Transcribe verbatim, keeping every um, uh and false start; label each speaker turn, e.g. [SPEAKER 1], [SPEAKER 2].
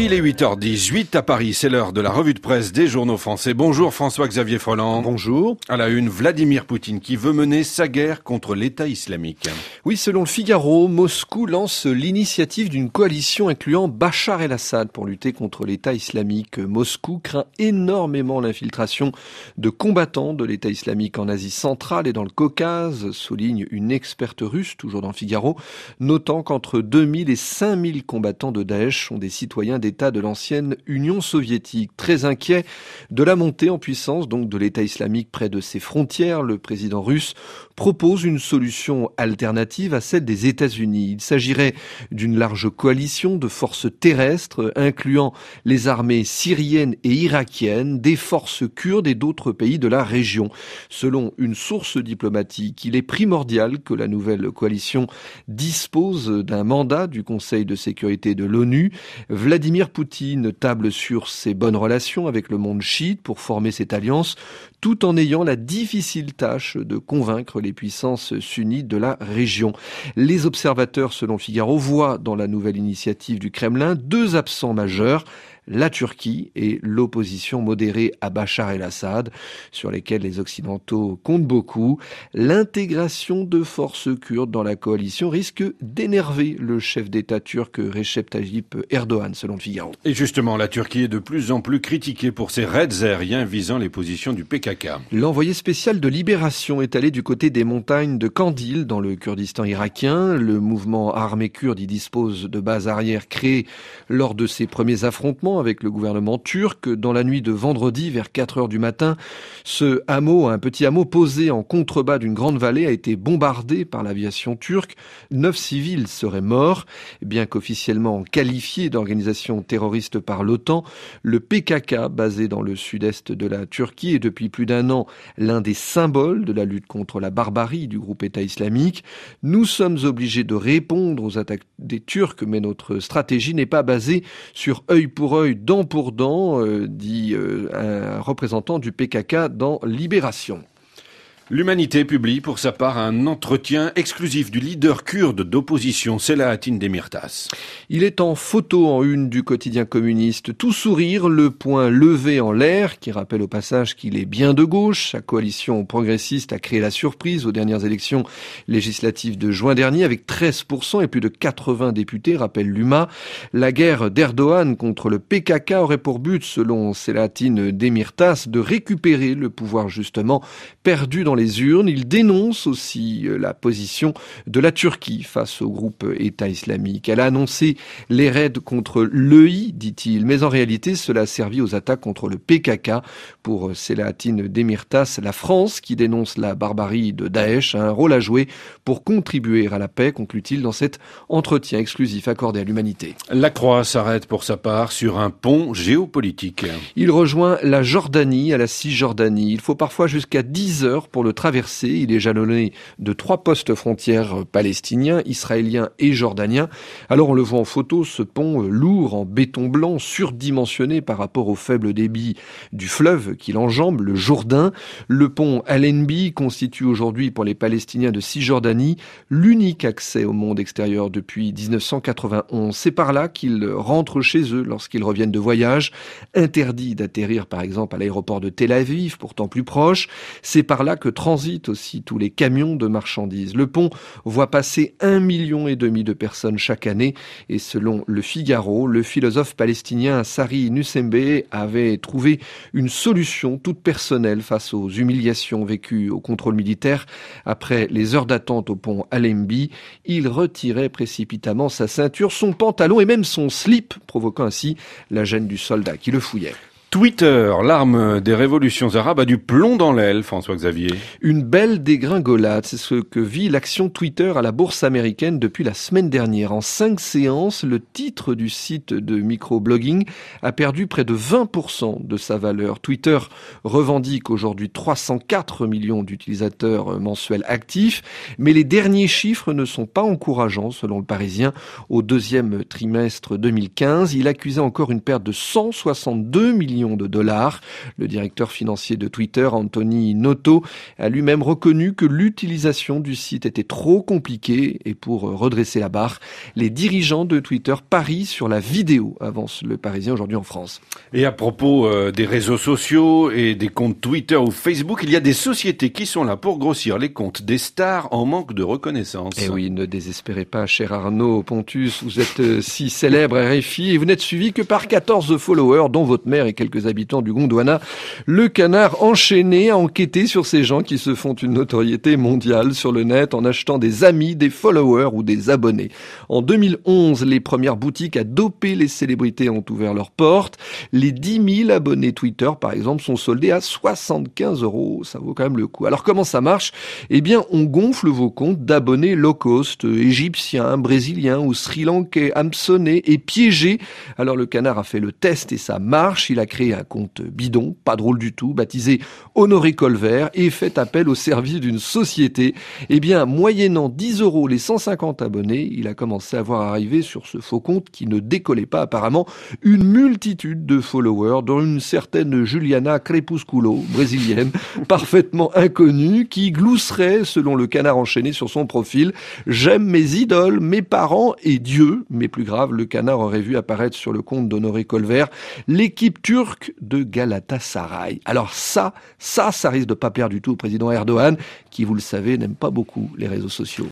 [SPEAKER 1] Il est huit heures dix-huit à Paris, c'est l'heure de la revue de presse des journaux français. Bonjour François-Xavier Freland.
[SPEAKER 2] Bonjour.
[SPEAKER 1] À la une, Vladimir Poutine qui veut mener sa guerre contre l'État islamique.
[SPEAKER 2] Oui, selon le Figaro, Moscou lance l'initiative d'une coalition incluant Bachar el-Assad pour lutter contre l'État islamique. Moscou craint énormément l'infiltration de combattants de l'État islamique en Asie centrale et dans le Caucase, souligne une experte russe, toujours dans le Figaro, notant qu'entre deux mille et cinq mille combattants de Daesh sont des citoyens d'États de l'ancienne Union soviétique. Très inquiet de la montée en puissance donc de l'État islamique près de ses frontières, le président russe propose une solution alternative à celle des États-Unis. Il s'agirait d'une large coalition de forces terrestres incluant les armées syriennes et irakiennes, des forces kurdes et d'autres pays de la région. Selon une source diplomatique, il est primordial que la nouvelle coalition dispose d'un mandat du Conseil de sécurité de l'ONU. Vladimir Poutine table sur ses bonnes relations avec le monde chiite pour former cette alliance, tout en ayant la difficile tâche de convaincre les puissances sunnites de la région. Les observateurs, selon Figaro, voient dans la nouvelle initiative du Kremlin deux absents majeurs, la Turquie et l'opposition modérée à Bachar el-Assad, sur lesquels les Occidentaux comptent beaucoup. L'intégration de forces kurdes dans la coalition risque d'énerver le chef d'État turc Recep Tayyip Erdogan, selon le Figaro.
[SPEAKER 1] Et justement, la Turquie est de plus en plus critiquée pour ses raids aériens visant les positions du P K K.
[SPEAKER 2] L'envoyé spécial de Libération est allé du côté des montagnes de Kandil, dans le Kurdistan irakien. Le mouvement armé kurde y dispose de bases arrières créées lors de ses premiers affrontements avec le gouvernement turc. Dans la nuit de vendredi, vers quatre heures du matin, ce hameau, un petit hameau posé en contrebas d'une grande vallée, a été bombardé par l'aviation turque. Neuf civils seraient morts. Bien qu'officiellement qualifié d'organisation terroriste par l'OTAN, le P K K, basé dans le sud-est de la Turquie, est depuis plus d'un an l'un des symboles de la lutte contre la barbarie du groupe État islamique. Nous sommes obligés de répondre aux attaques des Turcs, mais notre stratégie n'est pas basée sur œil pour œil, dent pour dent, euh, dit euh, un représentant du P K K dans Libération.
[SPEAKER 1] L'Humanité publie pour sa part un entretien exclusif du leader kurde d'opposition, Selahattin Demirtas.
[SPEAKER 2] Il est en photo en une du quotidien communiste, tout sourire, le poing levé en l'air, qui rappelle au passage qu'il est bien de gauche. Sa coalition progressiste a créé la surprise aux dernières élections législatives de juin dernier avec treize pour cent et plus de quatre-vingts députés, rappelle l'U M A. La guerre d'Erdogan contre le P K K aurait pour but, selon Selahattin Demirtas, de récupérer le pouvoir justement perdu dans les urnes. Il dénonce aussi la position de la Turquie face au groupe État islamique. Elle a annoncé les raids contre l'E I, dit-il, mais en réalité, cela a servi aux attaques contre le P K K. Pour Selahattin Demirtas, la France, qui dénonce la barbarie de Daesh, a un rôle à jouer pour contribuer à la paix, conclut-il dans cet entretien exclusif accordé à l'Humanité.
[SPEAKER 1] La Croix s'arrête pour sa part sur un pont géopolitique.
[SPEAKER 2] Il rejoint la Jordanie à la Cisjordanie. Il faut parfois jusqu'à dix heures pour le traverser. Il est jalonné de trois postes frontières palestiniens, israéliens et jordaniens. Alors on le voit en photo, ce pont lourd en béton blanc, surdimensionné par rapport au faible débit du fleuve qui l'enjambe, le Jourdain. Le pont Allenby constitue aujourd'hui pour les Palestiniens de Cisjordanie l'unique accès au monde extérieur depuis dix-neuf cent quatre-vingt-onze. C'est par là qu'ils rentrent chez eux lorsqu'ils reviennent de voyage. Interdit d'atterrir par exemple à l'aéroport de Tel Aviv, pourtant plus proche. C'est par là que transitent aussi tous les camions de marchandises. Le pont voit passer un million et demi de personnes chaque année et selon le Figaro, le philosophe palestinien Sari Nusseibeh avait trouvé une solution toute personnelle face aux humiliations vécues au contrôle militaire après les heures d'attente au pont Allenby. Il retirait précipitamment sa ceinture, son pantalon et même son slip, provoquant ainsi la gêne du soldat qui le fouillait.
[SPEAKER 1] Twitter, l'arme des révolutions arabes, a du plomb dans l'aile, François-Xavier.
[SPEAKER 2] Une belle dégringolade, c'est ce que vit l'action Twitter à la bourse américaine depuis la semaine dernière. En cinq séances, le titre du site de microblogging a perdu près de vingt pour cent de sa valeur. Twitter revendique aujourd'hui trois cent quatre millions d'utilisateurs mensuels actifs, mais les derniers chiffres ne sont pas encourageants, selon le Parisien. Au deuxième trimestre deux mille quinze, il accusait encore une perte de cent soixante-deux millions millions de dollars. Le directeur financier de Twitter, Anthony Noto, a lui-même reconnu que l'utilisation du site était trop compliquée et pour redresser la barre, les dirigeants de Twitter parient sur la vidéo, avance le Parisien aujourd'hui en France.
[SPEAKER 1] Et à propos euh, des réseaux sociaux et des comptes Twitter ou Facebook, il y a des sociétés qui sont là pour grossir les comptes des stars en manque de reconnaissance.
[SPEAKER 2] Eh oui, ne désespérez pas, cher Arnaud Pontus, vous êtes euh, si célèbre R F I et vous n'êtes suivi que par quatorze followers, dont votre mère et quelques habitants du Gondwana. Le Canard enchaîné a enquêté sur ces gens qui se font une notoriété mondiale sur le net en achetant des amis, des followers ou des abonnés. En deux mille onze, les premières boutiques à doper les célébrités ont ouvert leurs portes. Les dix mille abonnés Twitter, par exemple, sont soldés à soixante-quinze euros. Ça vaut quand même le coup. Alors comment ça marche ? Eh bien, on gonfle vos comptes d'abonnés low cost, égyptiens, brésiliens ou sri-lankais, hameçonnés et piégés. Alors le Canard a fait le test et ça marche. Il a créé un compte bidon, pas drôle du tout, baptisé Honoré Colvert et fait appel au service d'une société. Eh bien, moyennant dix euros les cent cinquante abonnés, il a commencé à voir arriver sur ce faux compte qui ne décollait pas apparemment une multitude de followers, dont une certaine Juliana Crepusculo, brésilienne, parfaitement inconnue, qui glousserait, selon le Canard enchaîné sur son profil, « J'aime mes idoles, mes parents et Dieu ». Mais plus grave, le Canard aurait vu apparaître sur le compte d'Honoré Colvert l'équipe turque de Galatasaray. Alors ça, ça, ça risque de pas plaire du tout au président Erdogan, qui, vous le savez, n'aime pas beaucoup les réseaux sociaux.